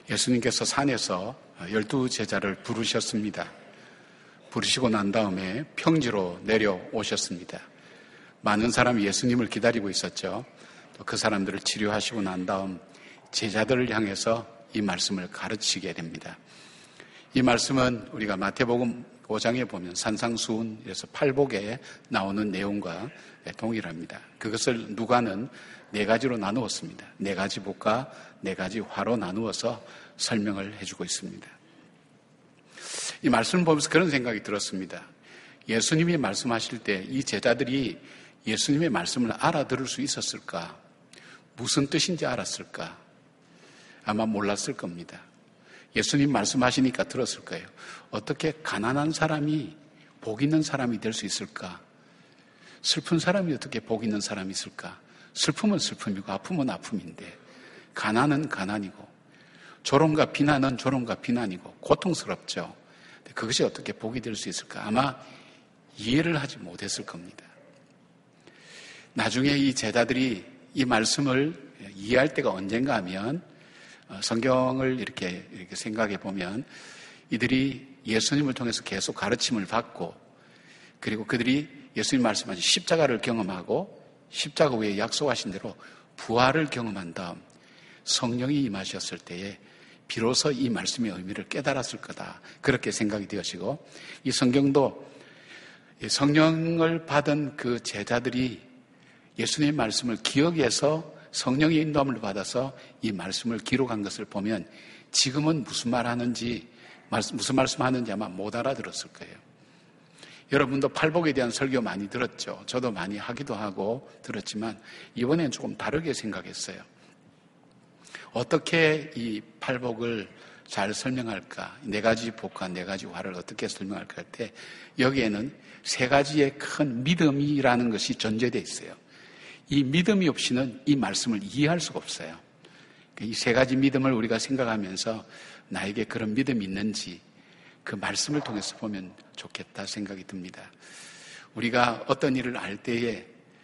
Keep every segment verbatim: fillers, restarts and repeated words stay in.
예수님께서 산에서 열두 제자를 부르셨습니다. 부르시고 난 다음에 평지로 내려오셨습니다. 많은 사람이 예수님을 기다리고 있었죠. 또 그 사람들을 치료하시고 난 다음 제자들을 향해서 이 말씀을 가르치게 됩니다. 이 말씀은 우리가 마태복음 오 장에 보면 산상수훈에서 팔복에 나오는 내용과 동일합니다. 그것을 누가는 네 가지로 나누었습니다. 네 가지 복과 네 가지 화로 나누어서 설명을 해주고 있습니다. 이 말씀을 보면서 그런 생각이 들었습니다. 예수님이 말씀하실 때 이 제자들이 예수님의 말씀을 알아들을 수 있었을까? 무슨 뜻인지 알았을까? 아마 몰랐을 겁니다. 예수님 말씀하시니까 들었을 거예요. 어떻게 가난한 사람이 복 있는 사람이 될 수 있을까? 슬픈 사람이 어떻게 복 있는 사람이 있을까? 슬픔은 슬픔이고 아픔은 아픔인데 가난은 가난이고 조롱과 비난은 조롱과 비난이고 고통스럽죠. 그것이 어떻게 복이 될 수 있을까? 아마 이해를 하지 못했을 겁니다. 나중에 이 제자들이 이 말씀을 이해할 때가 언젠가 하면 성경을 이렇게, 이렇게 생각해 보면 이들이 예수님을 통해서 계속 가르침을 받고 그리고 그들이 예수님 말씀하신 십자가를 경험하고 십자가 후에 약속하신 대로 부활을 경험한 다음 성령이 임하셨을 때에 비로소 이 말씀의 의미를 깨달았을 거다. 그렇게 생각이 되어지고 이 성경도 성령을 받은 그 제자들이 예수님의 말씀을 기억해서 성령의 인도함을 받아서 이 말씀을 기록한 것을 보면 지금은 무슨 말 하는지, 무슨 말씀 하는지 아마 못 알아들었을 거예요. 여러분도 팔복에 대한 설교 많이 들었죠. 저도 많이 하기도 하고 들었지만 이번엔 조금 다르게 생각했어요. 어떻게 이 팔복을 잘 설명할까? 네 가지 복과 네 가지 화를 어떻게 설명할까 할 때 여기에는 세 가지의 큰 믿음이라는 것이 전제되어 있어요. 이 믿음이 없이는 이 말씀을 이해할 수가 없어요. 이 세 가지 믿음을 우리가 생각하면서 나에게 그런 믿음이 있는지 그 말씀을 통해서 보면 좋겠다 생각이 듭니다. 우리가 어떤 일을 알 때에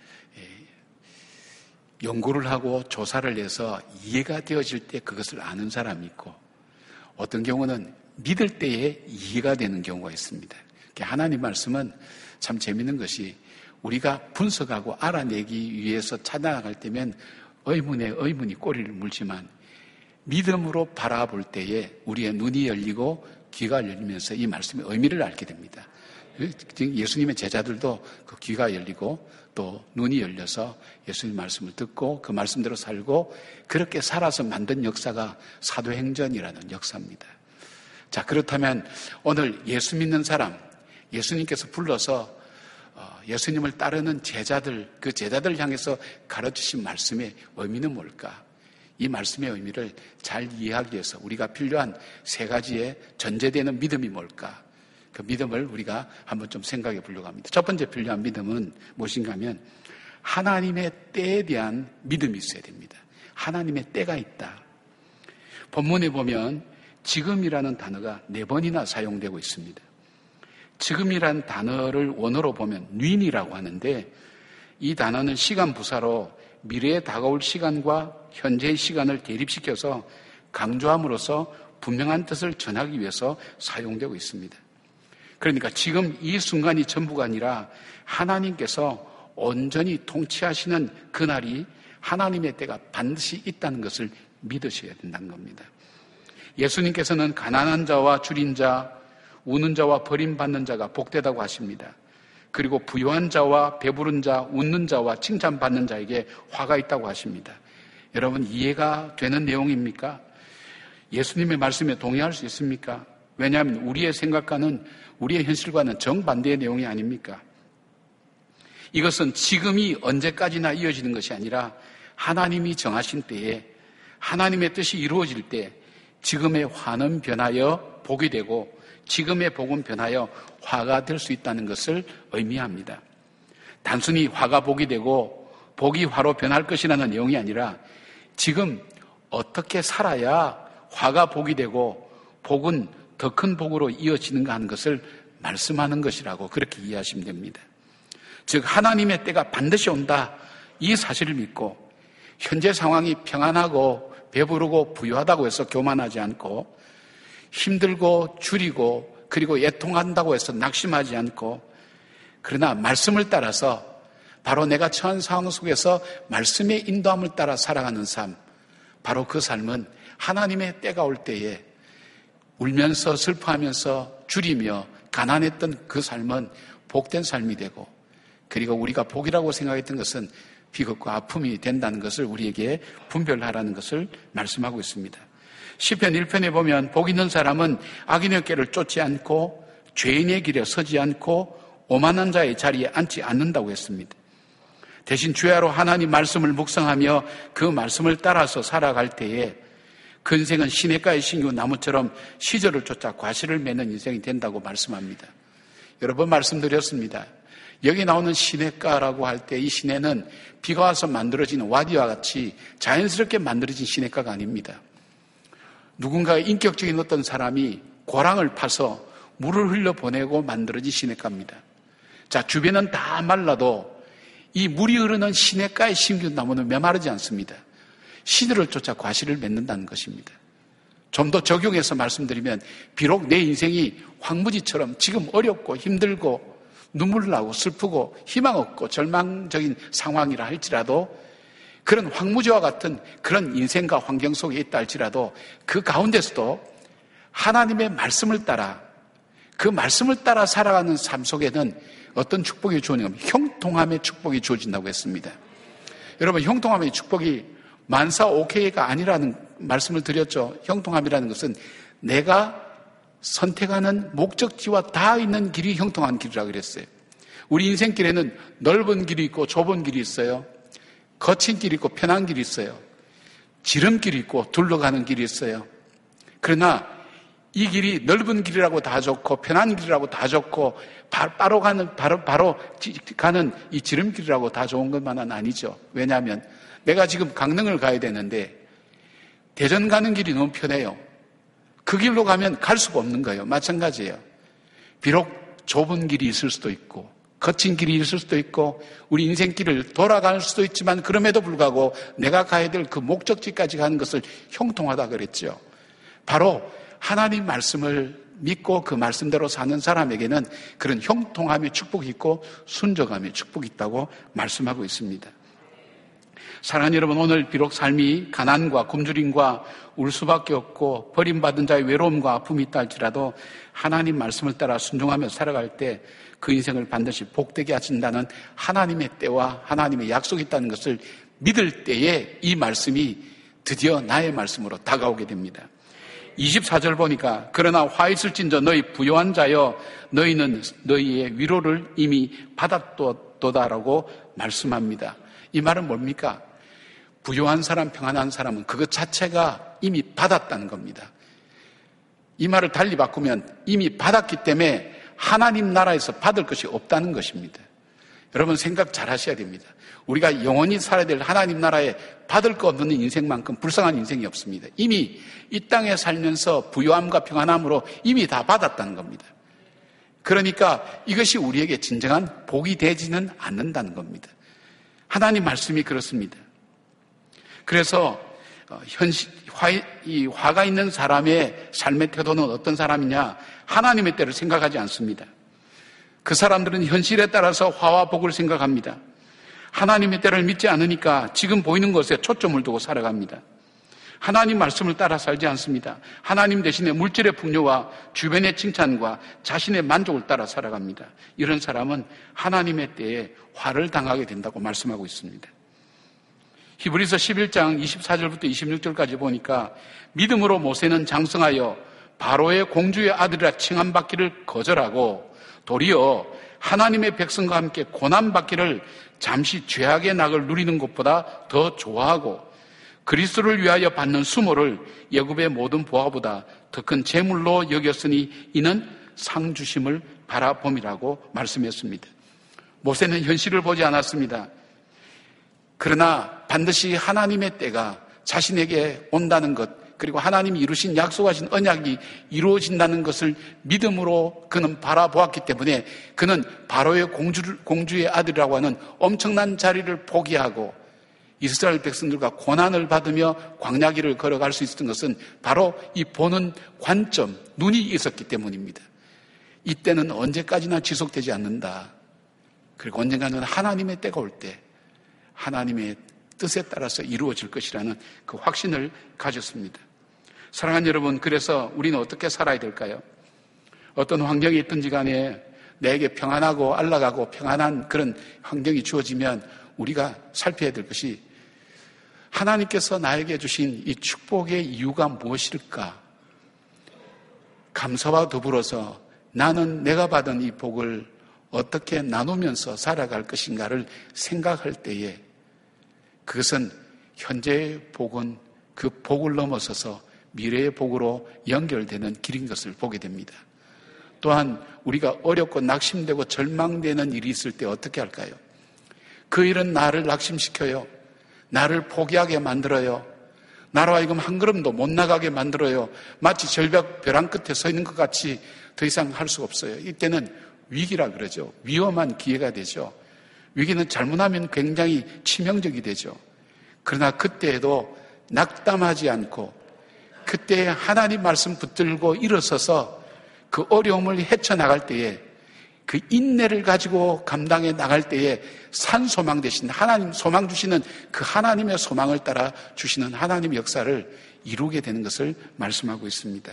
연구를 하고 조사를 해서 이해가 되어질 때 그것을 아는 사람이 있고 어떤 경우는 믿을 때에 이해가 되는 경우가 있습니다. 하나님 말씀은 참 재밌는 것이 우리가 분석하고 알아내기 위해서 찾아나갈 때면 의문에 의문이 꼬리를 물지만 믿음으로 바라볼 때에 우리의 눈이 열리고 귀가 열리면서 이 말씀의 의미를 알게 됩니다. 예수님의 제자들도 그 귀가 열리고 또 눈이 열려서 예수님 말씀을 듣고 그 말씀대로 살고 그렇게 살아서 만든 역사가 사도행전이라는 역사입니다. 자, 그렇다면 오늘 예수 믿는 사람, 예수님께서 불러서 예수님을 따르는 제자들, 그 제자들을 향해서 가르치신 말씀의 의미는 뭘까? 이 말씀의 의미를 잘 이해하기 위해서 우리가 필요한 세 가지의 전제되는 믿음이 뭘까? 그 믿음을 우리가 한번 좀 생각해 보려고 합니다. 첫 번째 필요한 믿음은 무엇인가 하면 하나님의 때에 대한 믿음이 있어야 됩니다. 하나님의 때가 있다. 본문에 보면 지금이라는 단어가 네 번이나 사용되고 있습니다. 지금이라는 단어를 원어로 보면 뉘이라고 하는데 이 단어는 시간 부사로 미래에 다가올 시간과 현재의 시간을 대립시켜서 강조함으로써 분명한 뜻을 전하기 위해서 사용되고 있습니다. 그러니까 지금 이 순간이 전부가 아니라 하나님께서 온전히 통치하시는 그날이 하나님의 때가 반드시 있다는 것을 믿으셔야 된다는 겁니다. 예수님께서는 가난한 자와 줄인 자, 우는 자와 버림받는 자가 복되다고 하십니다. 그리고 부유한 자와 배부른 자, 웃는 자와 칭찬받는 자에게 화가 있다고 하십니다. 여러분 이해가 되는 내용입니까? 예수님의 말씀에 동의할 수 있습니까? 왜냐하면 우리의 생각과는 우리의 현실과는 정반대의 내용이 아닙니까? 이것은 지금이 언제까지나 이어지는 것이 아니라 하나님이 정하신 때에 하나님의 뜻이 이루어질 때 지금의 화는 변하여 복이 되고 지금의 복은 변하여 화가 될 수 있다는 것을 의미합니다. 단순히 화가 복이 되고 복이 화로 변할 것이라는 내용이 아니라 지금 어떻게 살아야 화가 복이 되고 복은 더 큰 복으로 이어지는가 하는 것을 말씀하는 것이라고 그렇게 이해하시면 됩니다. 즉 하나님의 때가 반드시 온다 이 사실을 믿고 현재 상황이 평안하고 배부르고 부유하다고 해서 교만하지 않고, 힘들고 줄이고 그리고 애통한다고 해서 낙심하지 않고, 그러나 말씀을 따라서 바로 내가 처한 상황 속에서 말씀의 인도함을 따라 살아가는 삶, 바로 그 삶은 하나님의 때가 올 때에 울면서 슬퍼하면서 줄이며 가난했던 그 삶은 복된 삶이 되고, 그리고 우리가 복이라고 생각했던 것은 비극과 아픔이 된다는 것을 우리에게 분별하라는 것을 말씀하고 있습니다. 시편 일 편에 보면 복 있는 사람은 악인의 꾀를 쫓지 않고 죄인의 길에 서지 않고 오만한 자의 자리에 앉지 않는다고 했습니다. 대신 주야로 하나님 말씀을 묵상하며 그 말씀을 따라서 살아갈 때에 그 인생은 시냇가의 신규 나무처럼 시절을 쫓아 과실을 맺는 인생이 된다고 말씀합니다. 여러 번 말씀드렸습니다. 여기 나오는 시냇가라고 할 때 이 시내는 비가 와서 만들어진 와디와 같이 자연스럽게 만들어진 시냇가가 아닙니다. 누군가 인격적인 어떤 사람이 고랑을 파서 물을 흘려보내고 만들어진 시냇가입니다. 자, 주변은 다 말라도 이 물이 흐르는 시냇가에 심긴 나무는 메마르지 않습니다. 시들을 쫓아 과실을 맺는다는 것입니다. 좀 더 적용해서 말씀드리면, 비록 내 인생이 황무지처럼 지금 어렵고 힘들고 눈물 나고 슬프고 희망 없고 절망적인 상황이라 할지라도, 그런 황무지와 같은 그런 인생과 환경 속에 있다 할지라도 그 가운데서도 하나님의 말씀을 따라, 그 말씀을 따라 살아가는 삶 속에는 어떤 축복이 주어지는가 하면 형통함의 축복이 주어진다고 했습니다. 여러분, 형통함의 축복이 만사 오케이가 아니라는 말씀을 드렸죠. 형통함이라는 것은 내가 선택하는 목적지와 닿아 있는 길이 형통한 길이라고 그랬어요. 우리 인생길에는 넓은 길이 있고 좁은 길이 있어요. 거친 길이 있고 편한 길이 있어요. 지름길이 있고 둘러가는 길이 있어요. 그러나 이 길이 넓은 길이라고 다 좋고 편한 길이라고 다 좋고 바로 가는 바로 바로 가는 이 지름길이라고 다 좋은 것만은 아니죠. 왜냐하면 내가 지금 강릉을 가야 되는데 대전 가는 길이 너무 편해요. 그 길로 가면 갈 수가 없는 거예요. 마찬가지예요. 비록 좁은 길이 있을 수도 있고 거친 길이 있을 수도 있고 우리 인생길을 돌아갈 수도 있지만, 그럼에도 불구하고 내가 가야 될 그 목적지까지 가는 것을 형통하다 그랬죠. 바로 하나님 말씀을 믿고 그 말씀대로 사는 사람에게는 그런 형통함의 축복이 있고 순적함의 축복이 있다고 말씀하고 있습니다. 사랑하는 여러분, 오늘 비록 삶이 가난과 굶주림과 울 수밖에 없고 버림받은 자의 외로움과 아픔이 있다 할지라도 하나님 말씀을 따라 순종하며 살아갈 때 그 인생을 반드시 복되게 하신다는 하나님의 때와 하나님의 약속이 있다는 것을 믿을 때에 이 말씀이 드디어 나의 말씀으로 다가오게 됩니다. 이십사 절 보니까 그러나 화 있을진저 너희 부요한 자여 너희는 너희의 위로를 이미 받았도다라고 말씀합니다. 이 말은 뭡니까? 부요한 사람, 평안한 사람은 그것 자체가 이미 받았다는 겁니다. 이 말을 달리 바꾸면 이미 받았기 때문에 하나님 나라에서 받을 것이 없다는 것입니다. 여러분, 생각 잘 하셔야 됩니다. 우리가 영원히 살아야 될 하나님 나라에 받을 거 없는 인생만큼 불쌍한 인생이 없습니다. 이미 이 땅에 살면서 부요함과 평안함으로 이미 다 받았다는 겁니다. 그러니까 이것이 우리에게 진정한 복이 되지는 않는다는 겁니다. 하나님 말씀이 그렇습니다. 그래서 현실, 화, 이 화가 있는 사람의 삶의 태도는 어떤 사람이냐? 하나님의 때를 생각하지 않습니다. 그 사람들은 현실에 따라서 화와 복을 생각합니다. 하나님의 때를 믿지 않으니까 지금 보이는 것에 초점을 두고 살아갑니다. 하나님 말씀을 따라 살지 않습니다. 하나님 대신에 물질의 풍요와 주변의 칭찬과 자신의 만족을 따라 살아갑니다. 이런 사람은 하나님의 때에 화를 당하게 된다고 말씀하고 있습니다. 히브리서 십일 장 이십사 절부터 이십육 절까지 보니까 믿음으로 모세는 장성하여 바로의 공주의 아들이라 칭함받기를 거절하고 도리어 하나님의 백성과 함께 고난받기를 잠시 죄악의 낙을 누리는 것보다 더 좋아하고 그리스도를 위하여 받는 수모를 애굽의 모든 보화보다 더 큰 재물로 여겼으니 이는 상 주심을 바라봄이라고 말씀했습니다. 모세는 현실을 보지 않았습니다. 그러나 반드시 하나님의 때가 자신에게 온다는 것, 그리고 하나님이 이루신 약속하신 언약이 이루어진다는 것을 믿음으로 그는 바라보았기 때문에 그는 바로의 공주, 공주의 아들이라고 하는 엄청난 자리를 포기하고 이스라엘 백성들과 고난을 받으며 광야길을 걸어갈 수 있었던 것은 바로 이 보는 관점, 눈이 있었기 때문입니다. 이때는 언제까지나 지속되지 않는다. 그리고 언젠가는 하나님의 때가 올 때 하나님의 뜻에 따라서 이루어질 것이라는 그 확신을 가졌습니다. 사랑하는 여러분, 그래서 우리는 어떻게 살아야 될까요? 어떤 환경에 있든지 간에 내게 평안하고 안락하고 평안한 그런 환경이 주어지면 우리가 살펴야 될 것이 하나님께서 나에게 주신 이 축복의 이유가 무엇일까? 감사와 더불어서 나는 내가 받은 이 복을 어떻게 나누면서 살아갈 것인가를 생각할 때에 그것은 현재의 복은 그 복을 넘어서서 미래의 복으로 연결되는 길인 것을 보게 됩니다. 또한 우리가 어렵고 낙심되고 절망되는 일이 있을 때 어떻게 할까요? 그 일은 나를 낙심시켜요. 나를 포기하게 만들어요. 나로 하여금 한 걸음도 못 나가게 만들어요. 마치 절벽 벼랑 끝에 서 있는 것 같이 더 이상 할 수가 없어요. 이때는 위기라 그러죠. 위험한 기회가 되죠. 위기는 잘못하면 굉장히 치명적이 되죠. 그러나 그때에도 낙담하지 않고 그때 하나님 말씀 붙들고 일어서서 그 어려움을 헤쳐나갈 때에 그 인내를 가지고 감당해 나갈 때에 산 소망 대신 하나님 소망 주시는 그 하나님의 소망을 따라 주시는 하나님의 역사를 이루게 되는 것을 말씀하고 있습니다.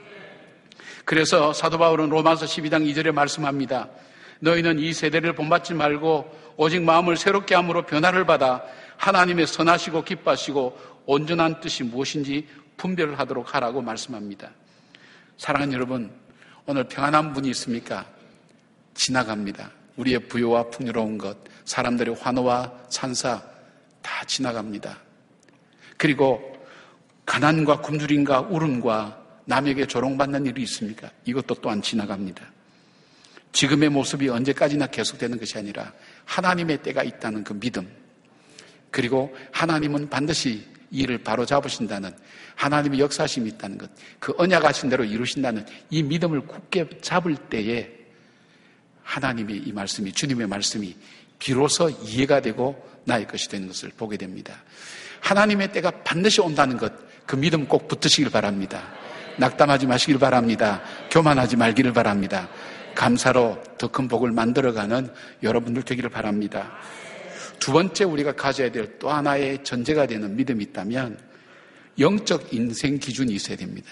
그래서 사도 바울은 로마서 십이 장 이 절에 말씀합니다. 너희는 이 세대를 본받지 말고 오직 마음을 새롭게 함으로 변화를 받아 하나님의 선하시고 기뻐하시고 온전한 뜻이 무엇인지 분별하도록 하라고 말씀합니다. 사랑하는 여러분, 오늘 평안한 분이 있습니까? 지나갑니다. 우리의 부요와 풍요로운 것, 사람들의 환호와 찬사 다 지나갑니다. 그리고 가난과 굶주림과 울음과 남에게 조롱받는 일이 있습니까? 이것도 또한 지나갑니다. 지금의 모습이 언제까지나 계속되는 것이 아니라 하나님의 때가 있다는 그 믿음, 그리고 하나님은 반드시 이 일을 바로잡으신다는 하나님의 역사심이 있다는 것, 그 언약하신 대로 이루신다는 이 믿음을 굳게 잡을 때에 하나님의 이 말씀이, 주님의 말씀이 비로소 이해가 되고 나의 것이 되는 것을 보게 됩니다. 하나님의 때가 반드시 온다는 것, 그 믿음 꼭 붙으시길 바랍니다. 낙담하지 마시길 바랍니다. 교만하지 말기를 바랍니다. 감사로 더 큰 복을 만들어가는 여러분들 되기를 바랍니다. 두 번째 우리가 가져야 될 또 하나의 전제가 되는 믿음이 있다면 영적 인생 기준이 있어야 됩니다.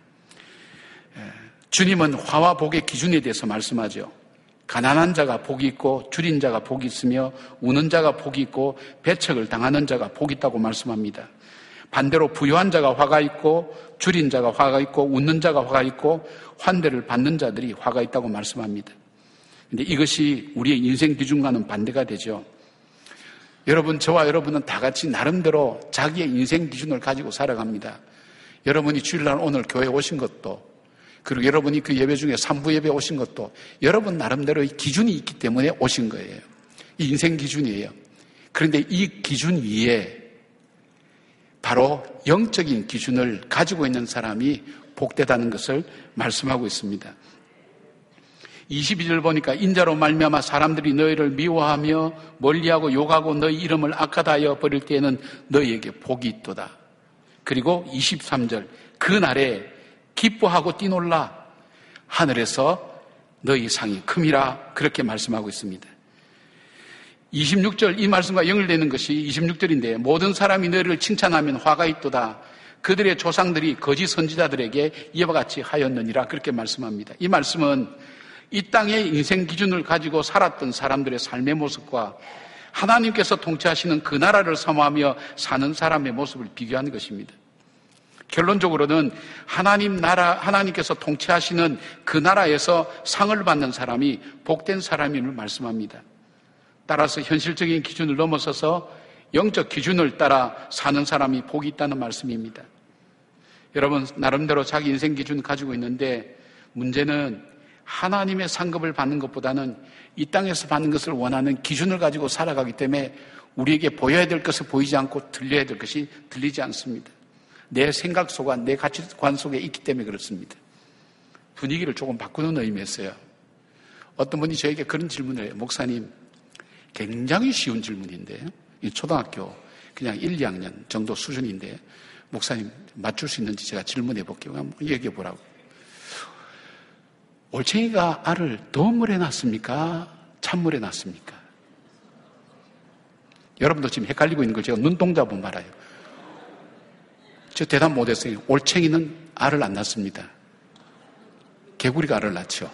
주님은 화와 복의 기준에 대해서 말씀하죠. 가난한 자가 복이 있고 줄인 자가 복이 있으며 우는 자가 복이 있고 배척을 당하는 자가 복이 있다고 말씀합니다. 반대로 부유한 자가 화가 있고 줄인 자가 화가 있고 웃는 자가 화가 있고 환대를 받는 자들이 화가 있다고 말씀합니다. 그런데 이것이 우리의 인생 기준과는 반대가 되죠. 여러분, 저와 여러분은 다 같이 나름대로 자기의 인생 기준을 가지고 살아갑니다. 여러분이 주일날 오늘 교회에 오신 것도, 그리고 여러분이 그 예배 중에 삼부 예배에 오신 것도 여러분 나름대로의 기준이 있기 때문에 오신 거예요. 이 인생 기준이에요. 그런데 이 기준 위에 바로 영적인 기준을 가지고 있는 사람이 복되다는 것을 말씀하고 있습니다. 이십이 절 보니까 인자로 말미암아 사람들이 너희를 미워하며 멀리하고 욕하고 너희 이름을 악하다하여 버릴 때에는 너희에게 복이 있도다. 그리고 이십삼 절 그날에 기뻐하고 뛰놀라 하늘에서 너희 상이 큼이라 그렇게 말씀하고 있습니다. 이십육 절 이 말씀과 연결되는 것이 이십육 절인데 모든 사람이 너희를 칭찬하면 화가 있도다. 그들의 조상들이 거짓 선지자들에게 이와 같이 하였느니라 그렇게 말씀합니다. 이 말씀은 이 땅의 인생 기준을 가지고 살았던 사람들의 삶의 모습과 하나님께서 통치하시는 그 나라를 사모하며 사는 사람의 모습을 비교하는 것입니다. 결론적으로는 하나님 나라, 하나님께서 통치하시는 그 나라에서 상을 받는 사람이 복된 사람임을 말씀합니다. 따라서 현실적인 기준을 넘어서서 영적 기준을 따라 사는 사람이 복이 있다는 말씀입니다. 여러분, 나름대로 자기 인생 기준을 가지고 있는데 문제는 하나님의 상급을 받는 것보다는 이 땅에서 받는 것을 원하는 기준을 가지고 살아가기 때문에 우리에게 보여야 될 것을 보이지 않고 들려야 될 것이 들리지 않습니다. 내 생각 속과 내 가치관 속에 있기 때문에 그렇습니다. 분위기를 조금 바꾸는 의미였어요. 어떤 분이 저에게 그런 질문을 해요. 목사님, 굉장히 쉬운 질문인데 초등학교 그냥 일, 이 학년 정도 수준인데 목사님 맞출 수 있는지 제가 질문해 볼게요. 한번 얘기해 보라고. 올챙이가 알을 더운 물에 놨습니까? 찬물에 놨습니까? 여러분도 지금 헷갈리고 있는 걸 제가 눈동자 보면 알아요. 저 대답 못했어요. 올챙이는 알을 안 낳습니다. 개구리가 알을 낳죠.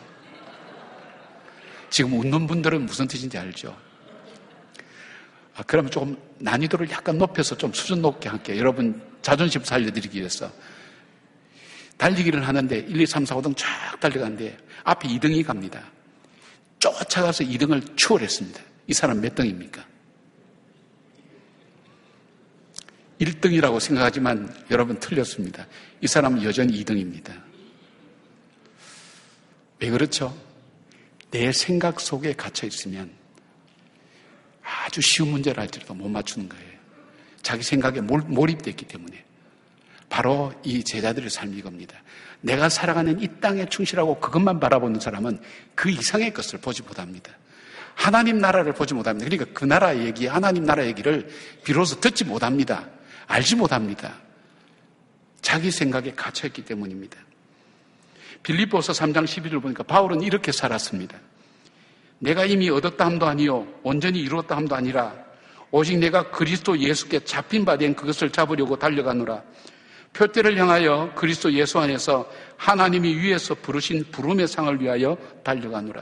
지금 웃는 분들은 무슨 뜻인지 알죠? 아, 그러면 조금 난이도를 약간 높여서 좀 수준 높게 할게요. 여러분 자존심 살려드리기 위해서. 달리기를 하는데 일, 이, 삼, 사, 오 등 쫙 달려가는데 앞에 이 등이 갑니다. 쫓아가서 이 등을 추월했습니다. 이 사람 몇 등입니까? 일 등이라고 생각하지만 여러분 틀렸습니다. 이 사람은 여전히 이 등입니다. 왜 그렇죠? 내 생각 속에 갇혀 있으면 아주 쉬운 문제를 할지라도 못 맞추는 거예요. 자기 생각에 몰입됐기 때문에. 바로 이 제자들의 삶이 이겁니다. 내가 살아가는 이 땅에 충실하고 그것만 바라보는 사람은 그 이상의 것을 보지 못합니다. 하나님 나라를 보지 못합니다. 그러니까 그 나라 얘기, 하나님 나라 얘기를 비로소 듣지 못합니다. 알지 못합니다. 자기 생각에 갇혀있기 때문입니다. 빌립보서 삼 장 십일 절을 보니까 바울은 이렇게 살았습니다. 내가 이미 얻었다 함도 아니요 온전히 이루었다 함도 아니라 오직 내가 그리스도 예수께 잡힌 바 된 그것을 잡으려고 달려가노라. 표대를 향하여 그리스도 예수 안에서 하나님이 위에서 부르신 부름의 상을 위하여 달려가노라.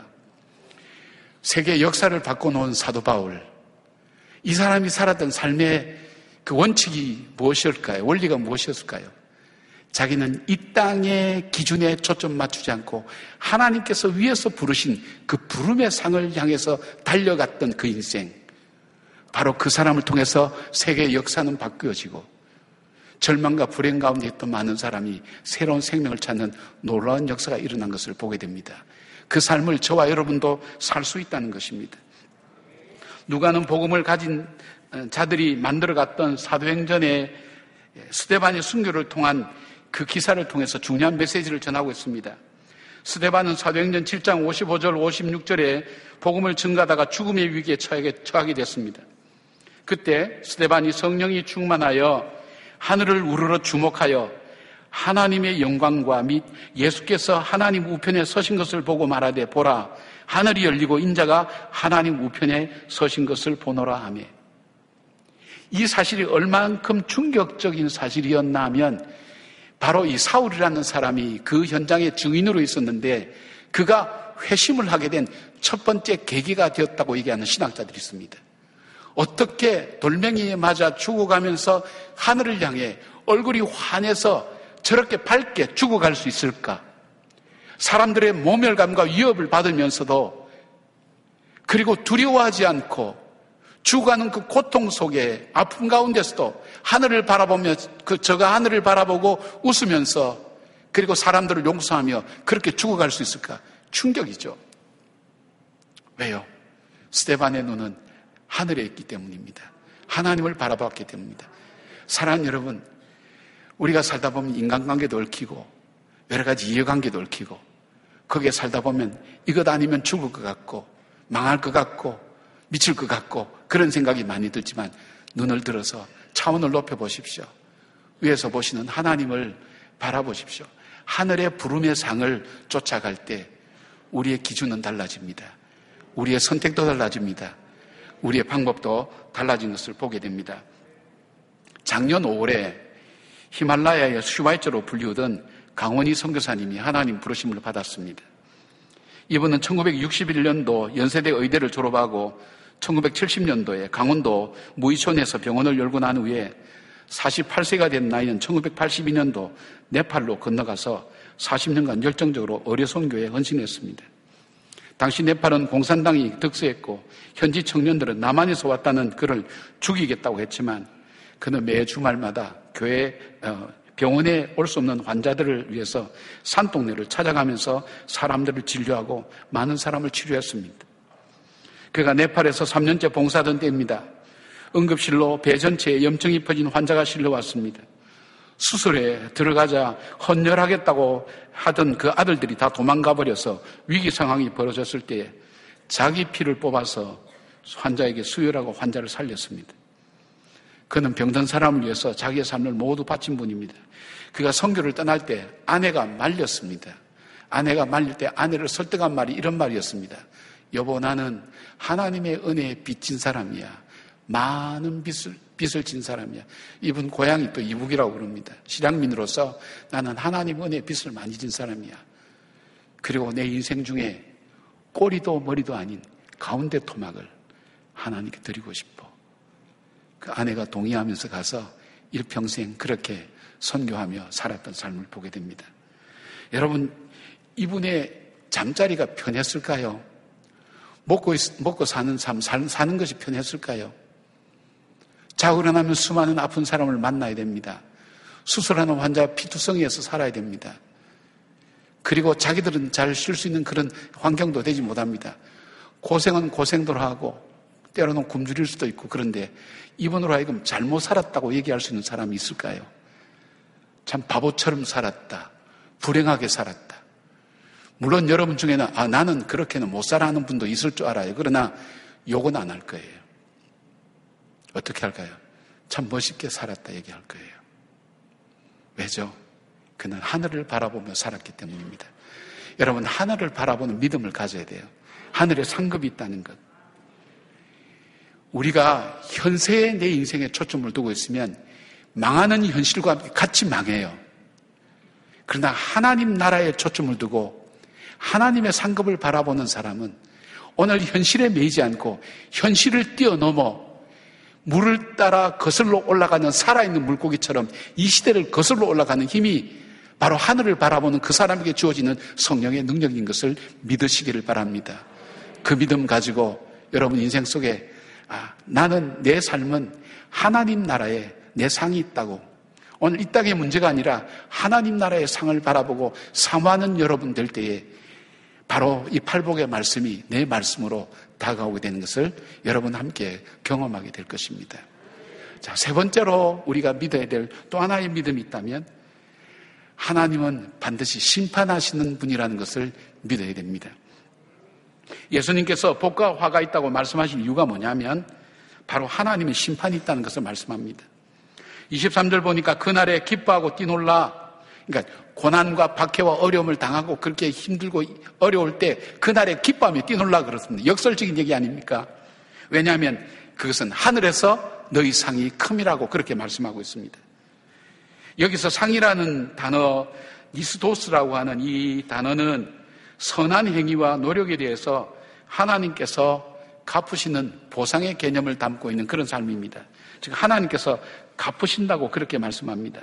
세계 역사를 바꿔놓은 사도 바울. 이 사람이 살았던 삶의 그 원칙이 무엇이었을까요? 원리가 무엇이었을까요? 자기는 이 땅의 기준에 초점 맞추지 않고 하나님께서 위에서 부르신 그 부름의 상을 향해서 달려갔던 그 인생. 바로 그 사람을 통해서 세계의 역사는 바뀌어지고 절망과 불행 가운데 있던 많은 사람이 새로운 생명을 찾는 놀라운 역사가 일어난 것을 보게 됩니다. 그 삶을 저와 여러분도 살 수 있다는 것입니다. 누가는 복음을 가진 자들이 만들어갔던 사도행전의 스데반의 순교를 통한 그 기사를 통해서 중요한 메시지를 전하고 있습니다. 스데반은 사도행전 칠 장 오십오 절 오십육 절에 복음을 전가하다가 죽음의 위기에 처하게 됐습니다. 그때 스데반이 성령이 충만하여 하늘을 우러러 주목하여 하나님의 영광과 및 예수께서 하나님 우편에 서신 것을 보고 말하되 보라 하늘이 열리고 인자가 하나님 우편에 서신 것을 보노라 하며 이 사실이 얼만큼 충격적인 사실이었나 하면 바로 이 사울이라는 사람이 그 현장의 증인으로 있었는데 그가 회심을 하게 된 첫 번째 계기가 되었다고 얘기하는 신학자들이 있습니다. 어떻게 돌멩이에 맞아 죽어가면서 하늘을 향해 얼굴이 환해서 저렇게 밝게 죽어갈 수 있을까? 사람들의 모멸감과 위협을 받으면서도 그리고 두려워하지 않고 죽어가는 그 고통 속에 아픔 가운데서도 하늘을 바라보며 그 저가 하늘을 바라보고 웃으면서 그리고 사람들을 용서하며 그렇게 죽어갈 수 있을까? 충격이죠. 왜요? 스데반의 눈은 하늘에 있기 때문입니다. 하나님을 바라봤기 때문입니다. 사랑하는 여러분, 우리가 살다 보면 인간관계도 얽히고 여러 가지 이해관계도 얽히고 거기에 살다 보면 이것 아니면 죽을 것 같고 망할 것 같고 미칠 것 같고 그런 생각이 많이 들지만 눈을 들어서 차원을 높여보십시오. 위에서 보시는 하나님을 바라보십시오. 하늘의 부름의 상을 쫓아갈 때 우리의 기준은 달라집니다. 우리의 선택도 달라집니다. 우리의 방법도 달라진 것을 보게 됩니다. 작년 오월에 히말라야의 슈바이처로 불리우던 강원희 선교사님이 하나님 부르심을 받았습니다. 이분은 천구백육십일 년도 연세대 의대를 졸업하고 천구백칠십 년도에 강원도 무이촌에서 병원을 열고 난 후에 사십팔 세가 된 나이는 천구백팔십이 년도 네팔로 건너가서 사십 년간 열정적으로 의료 선교에 헌신했습니다. 당시 네팔은 공산당이 득세했고 현지 청년들은 남한에서 왔다는 그를 죽이겠다고 했지만 그는 매 주말마다 교회 병원에 올 수 없는 환자들을 위해서 산동네를 찾아가면서 사람들을 진료하고 많은 사람을 치료했습니다. 그가 네팔에서 삼 년째 봉사하던 때입니다. 응급실로 배 전체에 염증이 퍼진 환자가 실려왔습니다. 수술에 들어가자 헌혈하겠다고 하던 그 아들들이 다 도망가 버려서 위기 상황이 벌어졌을 때에 자기 피를 뽑아서 환자에게 수혈하고 환자를 살렸습니다. 그는 병든 사람을 위해서 자기의 삶을 모두 바친 분입니다. 그가 선교를 떠날 때 아내가 말렸습니다. 아내가 말릴 때 아내를 설득한 말이 이런 말이었습니다. 여보, 나는 하나님의 은혜에 빚진 사람이야. 많은 빚을, 빚을 진 사람이야. 이분 고향이 또 이북이라고 그럽니다. 실향민으로서 나는 하나님 은혜에 빚을 많이 진 사람이야. 그리고 내 인생 중에 꼬리도 머리도 아닌 가운데 토막을 하나님께 드리고 싶어. 그 아내가 동의하면서 가서 일평생 그렇게 선교하며 살았던 삶을 보게 됩니다. 여러분, 이분의 잠자리가 편했을까요? 먹고, 먹고 사는 삶, 사는 것이 편했을까요? 자고 일어나면 수많은 아픈 사람을 만나야 됩니다. 수술하는 환자 피투성이에서 살아야 됩니다. 그리고 자기들은 잘 쉴 수 있는 그런 환경도 되지 못합니다. 고생은 고생대로 하고 때로는 굶주릴 수도 있고, 그런데 이분으로 하여금 잘못 살았다고 얘기할 수 있는 사람이 있을까요? 참 바보처럼 살았다. 불행하게 살았다. 물론 여러분 중에는 아, 나는 그렇게는 못 살아 하는 분도 있을 줄 알아요. 그러나 욕은 안 할 거예요. 어떻게 할까요? 참 멋있게 살았다 얘기할 거예요. 왜죠? 그는 하늘을 바라보며 살았기 때문입니다. 여러분, 하늘을 바라보는 믿음을 가져야 돼요. 하늘에 상급이 있다는 것. 우리가 현세에 내 인생에 초점을 두고 있으면 망하는 현실과 함께 같이 망해요. 그러나 하나님 나라에 초점을 두고 하나님의 상급을 바라보는 사람은 오늘 현실에 매이지 않고 현실을 뛰어넘어 물을 따라 거슬러 올라가는 살아있는 물고기처럼 이 시대를 거슬러 올라가는 힘이 바로 하늘을 바라보는 그 사람에게 주어지는 성령의 능력인 것을 믿으시기를 바랍니다. 그 믿음 가지고 여러분 인생 속에 아, 나는 내 삶은 하나님 나라에 내 상이 있다고, 오늘 이 땅의 문제가 아니라 하나님 나라의 상을 바라보고 사모하는 여러분 될 때에 바로 이 팔복의 말씀이 내 말씀으로 다가오게 되는 것을 여러분 함께 경험하게 될 것입니다. 자, 세 번째로 우리가 믿어야 될 또 하나의 믿음이 있다면 하나님은 반드시 심판하시는 분이라는 것을 믿어야 됩니다. 예수님께서 복과 화가 있다고 말씀하신 이유가 뭐냐면 바로 하나님의 심판이 있다는 것을 말씀합니다. 이십삼 절 보니까 그날에 기뻐하고 뛰놀라, 그러니까 고난과 박해와 어려움을 당하고 그렇게 힘들고 어려울 때 그날에 기뻐하며 뛰놀라 그렇습니다. 역설적인 얘기 아닙니까? 왜냐하면 그것은 하늘에서 너희 상이 큼이라고 그렇게 말씀하고 있습니다. 여기서 상이라는 단어, 니스도스라고 하는 이 단어는 선한 행위와 노력에 대해서 하나님께서 갚으시는 보상의 개념을 담고 있는 그런 삶입니다. 즉 하나님께서 갚으신다고 그렇게 말씀합니다.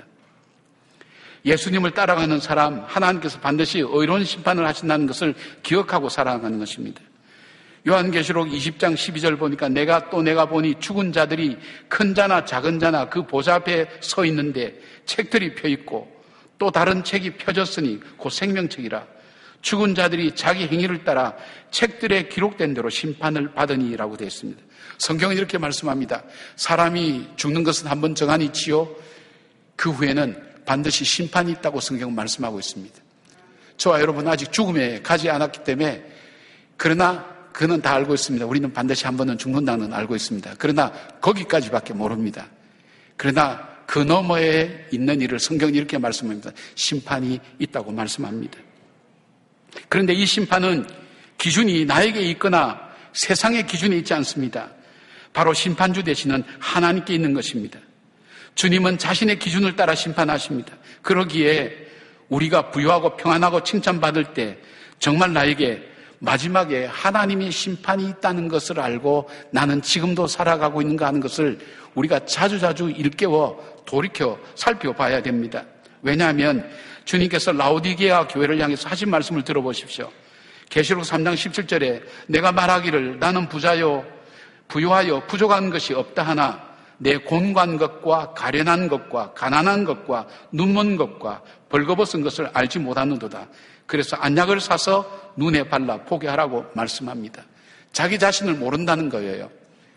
예수님을 따라가는 사람, 하나님께서 반드시 의로운 심판을 하신다는 것을 기억하고 살아가는 것입니다. 요한계시록 이십 장 십이 절 보니까 내가 또 내가 보니 죽은 자들이 큰 자나 작은 자나 그 보좌 앞에 서 있는데 책들이 펴 있고 또 다른 책이 펴졌으니 곧 생명책이라. 죽은 자들이 자기 행위를 따라 책들에 기록된 대로 심판을 받으니라고 되어 있습니다. 성경은 이렇게 말씀합니다. 사람이 죽는 것은 한번 정한이 있지요. 그 후에는 반드시 심판이 있다고 성경은 말씀하고 있습니다. 저와 여러분 아직 죽음에 가지 않았기 때문에, 그러나 그는 다 알고 있습니다. 우리는 반드시 한 번은 죽는다는 알고 있습니다. 그러나 거기까지밖에 모릅니다. 그러나 그 너머에 있는 일을 성경이 이렇게 말씀합니다. 심판이 있다고 말씀합니다. 그런데 이 심판은 기준이 나에게 있거나 세상의 기준이 있지 않습니다. 바로 심판주 되시는 하나님께 있는 것입니다. 주님은 자신의 기준을 따라 심판하십니다. 그러기에 우리가 부유하고 평안하고 칭찬받을 때 정말 나에게 마지막에 하나님의 심판이 있다는 것을 알고 나는 지금도 살아가고 있는가 하는 것을 우리가 자주자주 일깨워 돌이켜 살펴봐야 됩니다. 왜냐하면 주님께서 라오디게아 교회를 향해서 하신 말씀을 들어보십시오. 계시록 삼 장 십칠 절에 내가 말하기를 나는 부자요 부유하여 부족한 것이 없다 하나 내 곤고한 것과 가련한 것과 가난한 것과 눈먼 것과 벌거벗은 것을 알지 못하는도다. 그래서 안약을 사서 눈에 발라 보게 하라고 말씀합니다. 자기 자신을 모른다는 거예요.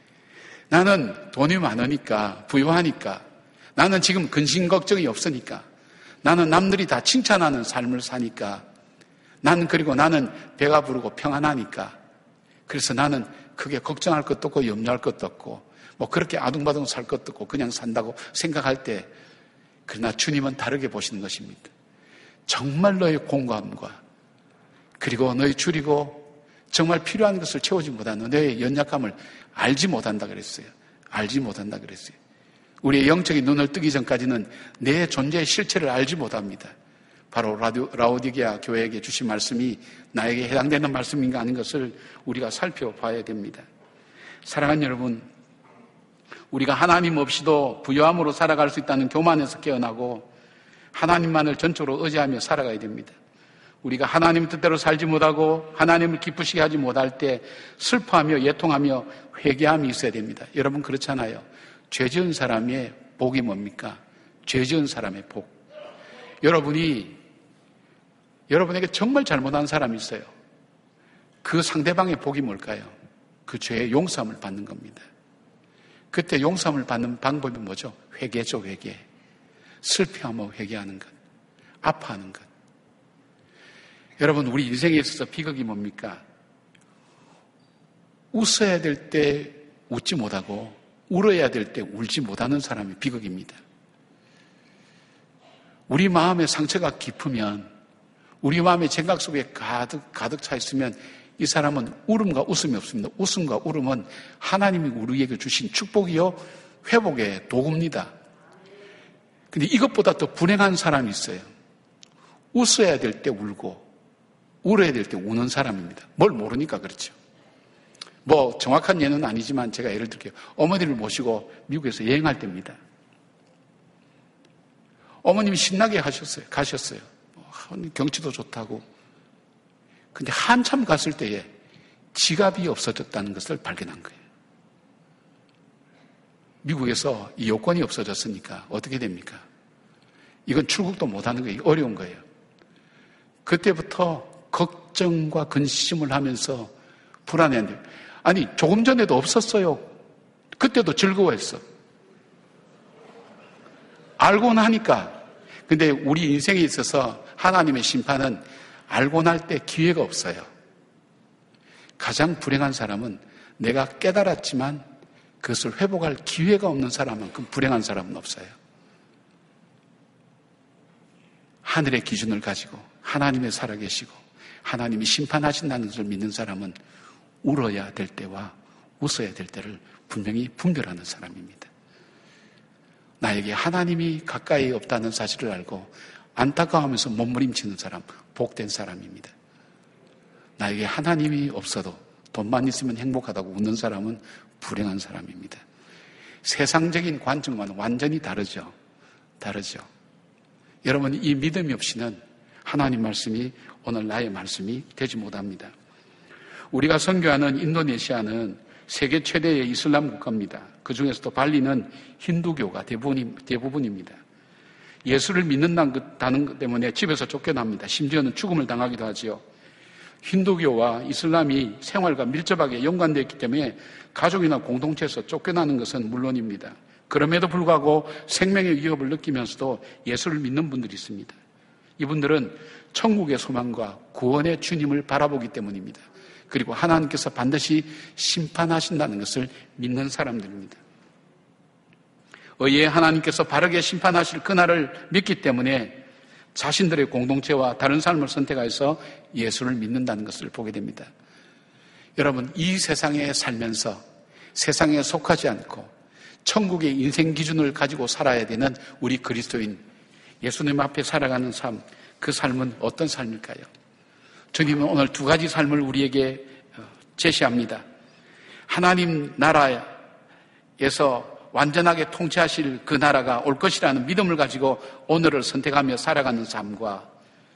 나는 돈이 많으니까, 부유하니까, 나는 지금 근심 걱정이 없으니까, 나는 남들이 다 칭찬하는 삶을 사니까, 나는 그리고 나는 배가 부르고 평안하니까, 그래서 나는 크게 걱정할 것도 없고 염려할 것도 없고 뭐 그렇게 아둥바둥 살 것도 없고 그냥 산다고 생각할 때, 그러나 주님은 다르게 보시는 것입니다. 정말 너의 공감과 그리고 너의 줄이고 정말 필요한 것을 채우지 못하는 너의 연약함을 알지 못한다 그랬어요. 알지 못한다 그랬어요. 우리의 영적인 눈을 뜨기 전까지는 내 존재의 실체를 알지 못합니다. 바로 라오디게아 교회에게 주신 말씀이 나에게 해당되는 말씀인가 아닌 것을 우리가 살펴봐야 됩니다. 사랑하는 여러분, 우리가 하나님 없이도 부요함으로 살아갈 수 있다는 교만에서 깨어나고 하나님만을 전적으로 의지하며 살아가야 됩니다. 우리가 하나님 뜻대로 살지 못하고 하나님을 기쁘시게 하지 못할 때 슬퍼하며 예통하며 회개함이 있어야 됩니다. 여러분 그렇잖아요. 죄 지은 사람의 복이 뭡니까? 죄 지은 사람의 복. 여러분이 여러분에게 정말 잘못한 사람이 있어요. 그 상대방의 복이 뭘까요? 그 죄의 용서함을 받는 겁니다. 그때 용서함을 받는 방법이 뭐죠? 회개죠, 회개. 슬퍼하며 회개하는 것, 아파하는 것. 여러분, 우리 인생에 있어서 비극이 뭡니까? 웃어야 될 때 웃지 못하고 울어야 될 때 울지 못하는 사람이 비극입니다. 우리 마음의 상처가 깊으면, 우리 마음의 생각 속에 가득 가득 차 있으면 이 사람은 울음과 웃음이 없습니다. 웃음과 울음은 하나님이 우리에게 주신 축복이요 회복의 도구입니다. 근데 이것보다 더 불행한 사람이 있어요. 웃어야 될 때 울고 울어야 될 때 우는 사람입니다. 뭘 모르니까 그렇죠. 뭐 정확한 예는 아니지만 제가 예를 들게요. 어머니를 모시고 미국에서 여행할 때입니다. 어머님이 신나게 하셨어요. 가셨어요. 경치도 좋다고. 근데 한참 갔을 때에 지갑이 없어졌다는 것을 발견한 거예요. 미국에서 이 여권이 없어졌으니까 어떻게 됩니까? 이건 출국도 못하는 거예요. 어려운 거예요. 그때부터 걱정과 근심을 하면서 불안해한대요. 아니 조금 전에도 없었어요. 그때도 즐거워했어. 알고 나니까. 근데 우리 인생에 있어서 하나님의 심판은 알고 날 때 기회가 없어요. 가장 불행한 사람은 내가 깨달았지만 그것을 회복할 기회가 없는 사람만큼 불행한 사람은 없어요. 하늘의 기준을 가지고 하나님의 살아계시고 하나님이 심판하신다는 것을 믿는 사람은 울어야 될 때와 웃어야 될 때를 분명히 분별하는 사람입니다. 나에게 하나님이 가까이 없다는 사실을 알고 안타까워하면서 몸부림치는 사람, 복된 사람입니다. 나에게 하나님이 없어도 돈만 있으면 행복하다고 웃는 사람은 불행한 사람입니다. 세상적인 관점과는 완전히 다르죠. 다르죠. 여러분, 이 믿음이 없이는 하나님 말씀이 오늘 나의 말씀이 되지 못합니다. 우리가 선교하는 인도네시아는 세계 최대의 이슬람 국가입니다. 그 중에서도 발리는 힌두교가 대부분이, 대부분입니다. 예수를 믿는다는 것 때문에 집에서 쫓겨납니다. 심지어는 죽음을 당하기도 하지요. 힌두교와 이슬람이 생활과 밀접하게 연관되어 있기 때문에 가족이나 공동체에서 쫓겨나는 것은 물론입니다. 그럼에도 불구하고 생명의 위협을 느끼면서도 예수를 믿는 분들이 있습니다. 이분들은 천국의 소망과 구원의 주님을 바라보기 때문입니다. 그리고 하나님께서 반드시 심판하신다는 것을 믿는 사람들입니다. 의의 하나님께서 바르게 심판하실 그날을 믿기 때문에 자신들의 공동체와 다른 삶을 선택해서 예수를 믿는다는 것을 보게 됩니다. 여러분, 이 세상에 살면서 세상에 속하지 않고 천국의 인생 기준을 가지고 살아야 되는 우리 그리스도인, 예수님 앞에 살아가는 삶, 그 삶은 어떤 삶일까요? 주님은 오늘 두 가지 삶을 우리에게 제시합니다. 하나님 나라에서 완전하게 통치하실 그 나라가 올 것이라는 믿음을 가지고 오늘을 선택하며 살아가는 삶과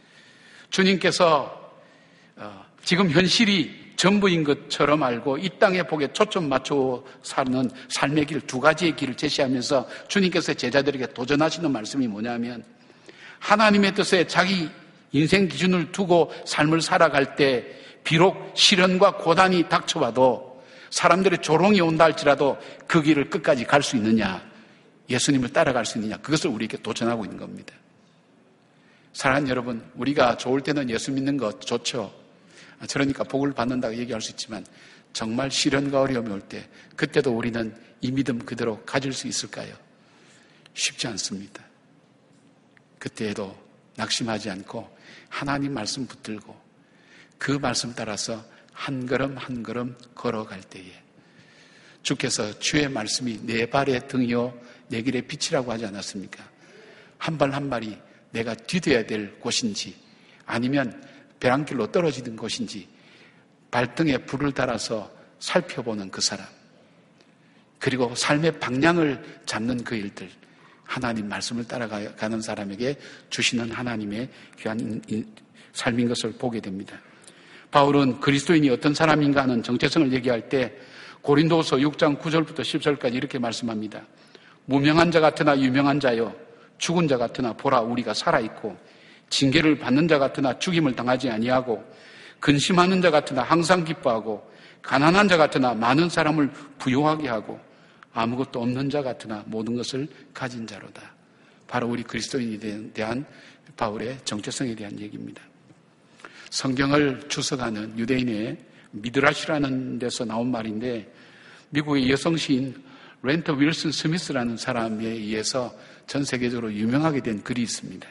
주님께서 지금 현실이 전부인 것처럼 알고 이 땅의 복에 초점 맞추어 사는 삶의 길, 두 가지의 길을 제시하면서 주님께서 제자들에게 도전하시는 말씀이 뭐냐면, 하나님의 뜻에 자기 인생 기준을 두고 삶을 살아갈 때 비록 시련과 고난이 닥쳐와도 사람들의 조롱이 온다 할지라도 그 길을 끝까지 갈 수 있느냐, 예수님을 따라갈 수 있느냐, 그것을 우리에게 도전하고 있는 겁니다. 사랑하는 여러분, 우리가 좋을 때는 예수 믿는 것 좋죠. 그러니까 복을 받는다고 얘기할 수 있지만 정말 시련과 어려움이 올 때 그때도 우리는 이 믿음 그대로 가질 수 있을까요? 쉽지 않습니다. 그때에도 낙심하지 않고 하나님 말씀 붙들고 그 말씀 따라서 한 걸음 한 걸음 걸어갈 때에 주께서 주의 말씀이 내 발의 등이요 내 길의 빛이라고 하지 않았습니까? 한 발 한 발이 내가 디뎌야 될 곳인지 아니면 벼랑길로 떨어지는 곳인지 발등에 불을 달아서 살펴보는 그 사람, 그리고 삶의 방향을 잡는 그 일들, 하나님 말씀을 따라가는 사람에게 주시는 하나님의 귀한 삶인 것을 보게 됩니다. 바울은 그리스도인이 어떤 사람인가 하는 정체성을 얘기할 때 고린도후서 육 장 구 절부터 십 절까지 이렇게 말씀합니다. 무명한 자 같으나 유명한 자여, 죽은 자 같으나 보라 우리가 살아있고, 징계를 받는 자 같으나 죽임을 당하지 아니하고, 근심하는 자 같으나 항상 기뻐하고, 가난한 자 같으나 많은 사람을 부요하게 하고, 아무것도 없는 자 같으나 모든 것을 가진 자로다. 바로 우리 그리스도인에 대한 바울의 정체성에 대한 얘기입니다. 성경을 주석하는 유대인의 미드라시라는 데서 나온 말인데, 미국의 여성 시인 렌터 윌슨 스미스라는 사람에 의해서 전 세계적으로 유명하게 된 글이 있습니다.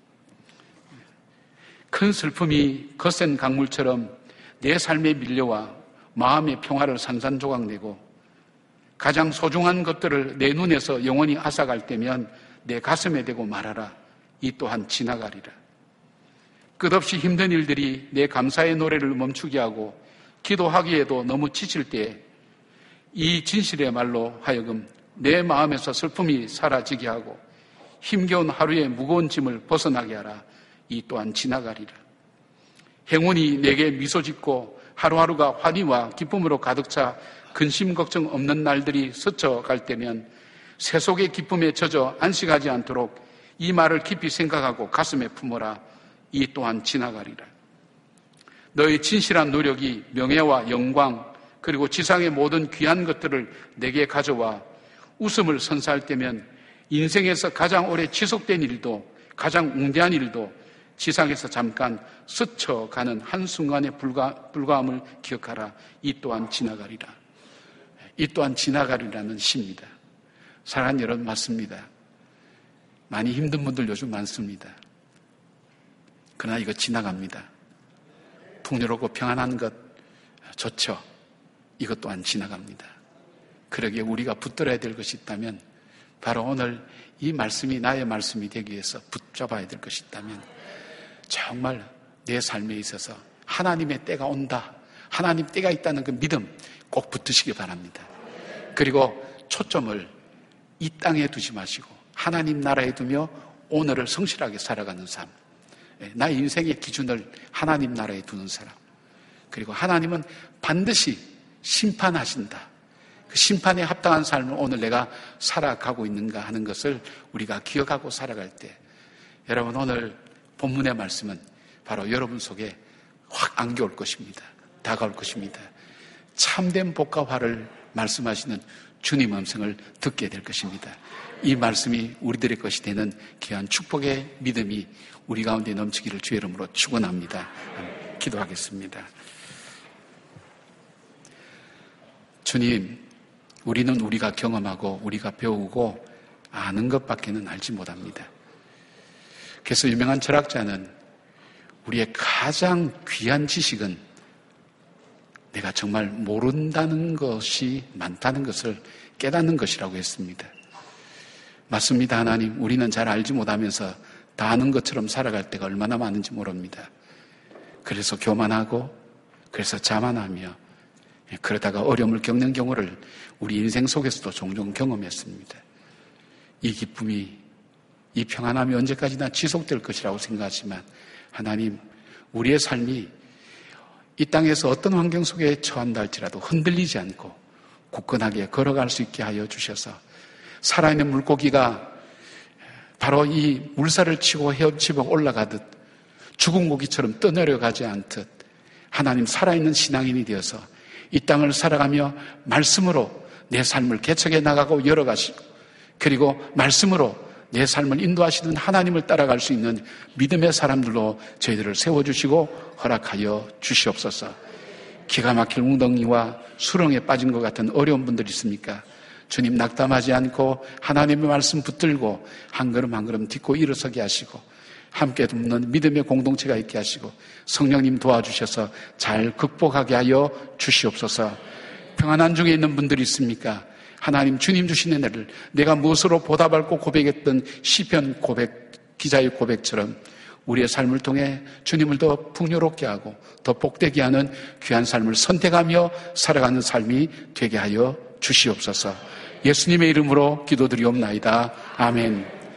큰 슬픔이 거센 강물처럼 내 삶에 밀려와 마음의 평화를 산산조각내고 가장 소중한 것들을 내 눈에서 영원히 앗아갈 때면 내 가슴에 대고 말하라. 이 또한 지나가리라. 끝없이 힘든 일들이 내 감사의 노래를 멈추게 하고 기도하기에도 너무 지칠 때에 이 진실의 말로 하여금 내 마음에서 슬픔이 사라지게 하고 힘겨운 하루의 무거운 짐을 벗어나게 하라. 이 또한 지나가리라. 행운이 내게 미소 짓고 하루하루가 환희와 기쁨으로 가득 차 근심 걱정 없는 날들이 스쳐갈 때면 세속의 기쁨에 젖어 안식하지 않도록 이 말을 깊이 생각하고 가슴에 품어라. 이 또한 지나가리라. 너의 진실한 노력이 명예와 영광 그리고 지상의 모든 귀한 것들을 내게 가져와 웃음을 선사할 때면 인생에서 가장 오래 지속된 일도 가장 웅대한 일도 지상에서 잠깐 스쳐가는 한순간의 불가, 불가함을 기억하라. 이 또한 지나가리라. 이 또한 지나가리라는 시입니다. 사랑하는 여러분, 맞습니다. 많이 힘든 분들 요즘 많습니다. 그러나 이거 지나갑니다. 풍요롭고 평안한 것 좋죠. 이것 또한 지나갑니다. 그러기에 우리가 붙들어야 될 것이 있다면 바로 오늘 이 말씀이 나의 말씀이 되기 위해서 붙잡아야 될 것이 있다면 정말 내 삶에 있어서 하나님의 때가 온다, 하나님 때가 있다는 그 믿음 꼭 붙드시기 바랍니다. 그리고 초점을 이 땅에 두지 마시고 하나님 나라에 두며 오늘을 성실하게 살아가는 삶, 나의 인생의 기준을 하나님 나라에 두는 사람, 그리고 하나님은 반드시 심판하신다. 그 심판에 합당한 삶을 오늘 내가 살아가고 있는가 하는 것을 우리가 기억하고 살아갈 때, 여러분 오늘 본문의 말씀은 바로 여러분 속에 확 안겨올 것입니다. 다가올 것입니다. 참된 복과 화를 말씀하시는 주님 음성을 듣게 될 것입니다. 이 말씀이 우리들의 것이 되는 귀한 축복의 믿음이 우리 가운데 넘치기를 주의 이름으로 축원합니다. 기도하겠습니다. 주님, 우리는 우리가 경험하고 우리가 배우고 아는 것밖에는 알지 못합니다. 그래서 유명한 철학자는 우리의 가장 귀한 지식은 내가 정말 모른다는 것이 많다는 것을 깨닫는 것이라고 했습니다. 맞습니다. 하나님, 우리는 잘 알지 못하면서 다 아는 것처럼 살아갈 때가 얼마나 많은지 모릅니다. 그래서 교만하고 그래서 자만하며 그러다가 어려움을 겪는 경우를 우리 인생 속에서도 종종 경험했습니다. 이 기쁨이, 이 평안함이 언제까지나 지속될 것이라고 생각하지만 하나님, 우리의 삶이 이 땅에서 어떤 환경 속에 처한다 할지라도 흔들리지 않고 굳건하게 걸어갈 수 있게 하여 주셔서 살아있는 물고기가 바로 이 물살을 치고 헤엄치고 올라가듯 죽은 고기처럼 떠내려가지 않듯 하나님 살아있는 신앙인이 되어서 이 땅을 살아가며 말씀으로 내 삶을 개척해 나가고 열어가시고 그리고 말씀으로 내 삶을 인도하시는 하나님을 따라갈 수 있는 믿음의 사람들로 저희들을 세워주시고 허락하여 주시옵소서. 기가 막힐 웅덩이와 수렁에 빠진 것 같은 어려운 분들 있습니까? 주님 낙담하지 않고 하나님의 말씀 붙들고 한 걸음 한 걸음 딛고 일어서게 하시고 함께 돕는 믿음의 공동체가 있게 하시고 성령님 도와주셔서 잘 극복하게 하여 주시옵소서. 평안한 중에 있는 분들이 있습니까? 하나님 주님 주신 은혜를 내가 무엇으로 보답할고 고백했던 시편 고백 기자의 고백처럼 우리의 삶을 통해 주님을 더 풍요롭게 하고 더 복되게 하는 귀한 삶을 선택하며 살아가는 삶이 되게 하여 주시옵소서. 예수님의 이름으로 기도드리옵나이다. 아멘.